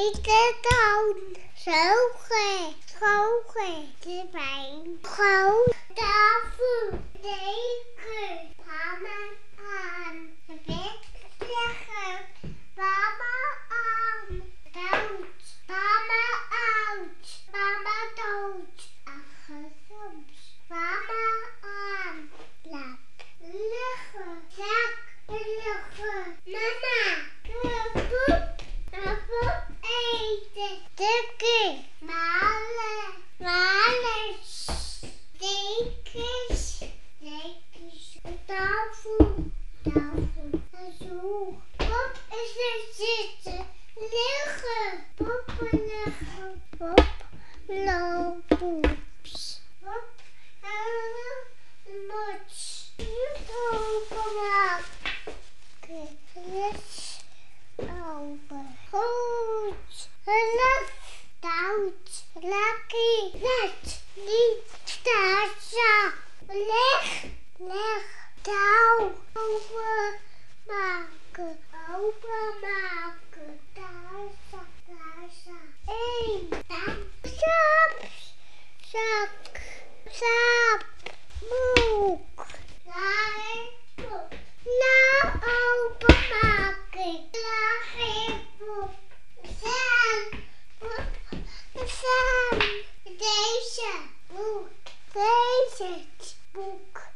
Eten dan. Zogen. Schogen. De wijn. Gewoon. Tafel. Deken. Mama aan. Bed leggen. Mama aan. Dood. Mama oud. Mama dood. Achter soms. Mama aan. Slaap. Liggen. Zak. Liggen. Mama. Poep. Poep. Eten. Stukken. Malen. Malen. Dekens. Dekens. Tafel. Tafel. Een stoel. Pop is er zitten. Liggen. Poppen liggen. Pop. Looppoeps. Pop. Mots. Openmaken. Yes. Open. Goed. Lef. Stout. Lekker. Net. Niet. Stasja. Leg.